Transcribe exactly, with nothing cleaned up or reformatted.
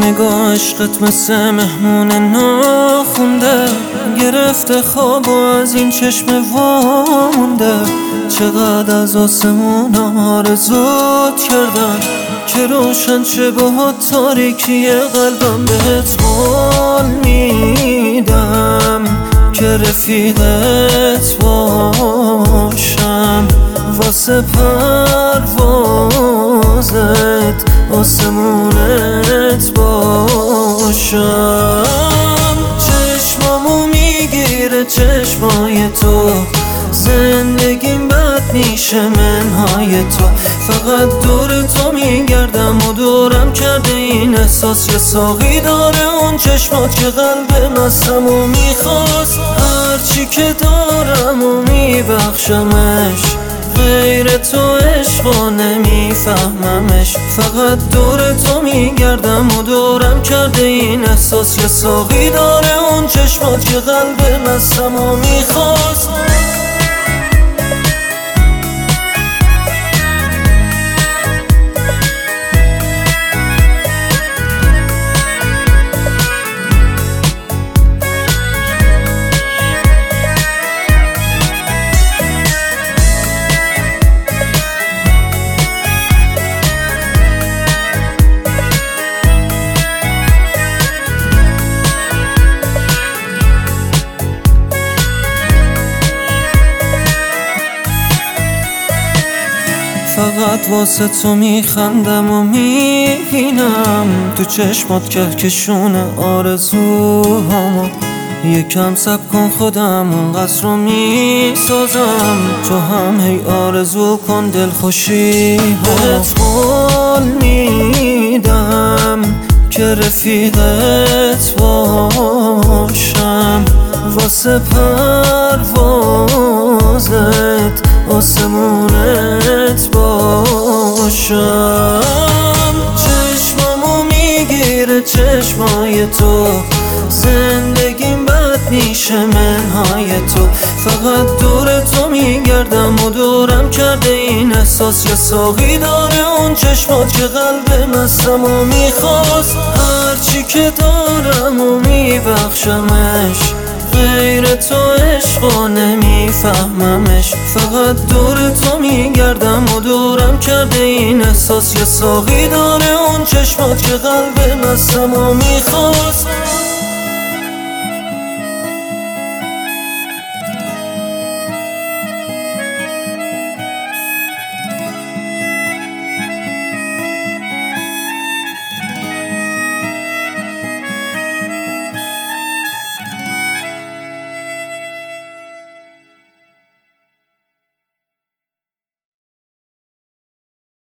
نگاه عشقت مثل مهمون ناخونده، گرفته خواب و از این چشم وامونده. چقدر از آسمون آرزوت کردم که روشن شه با تاریکی قلبم. بهت قول میدم که رفیقت باشم، واسه پروازت آسمونت باشم. چشمامو میگیره چشمای تو، زندگیم بد میشه منهای تو. فقط دور تو میگردم و دورم کرده این احساس. یه ساقی داره اون چشمات که قلب مستمو میخواست. هرچی که دارم و میبخشمش، غیر تو عشقا نمیفهممش. فقط دور تو میگردم و دورم کرده این احساس. یه ساقی داره اون چشمات که قلب مستمو میخواست. فقط واسه تو میخندم و میبینم تو چشمات کهکشون آرزوهامو. یکم صبر کن خودم اون قصر رو میسازم، تو هم هی آرزو کن دلخوشی. بهت قول میدم که رفیقت باشم، واسه پروازت آسمونت باشم. چشمامو میگیره چشمای تو، زندگیم بد میشه منهای تو. فقط دور تو میگردم و دورم کرده این احساس. یه ساقی داره اون چشمات که قلب مستمو میخواست. هرچی که دارم و میبخشمش، غیر تو عشقا نمیفهممش. فقط دور تو میگردم و دورم کرده این احساس. یه ساقی داره اون چشمات که قلب مستمو میخواست.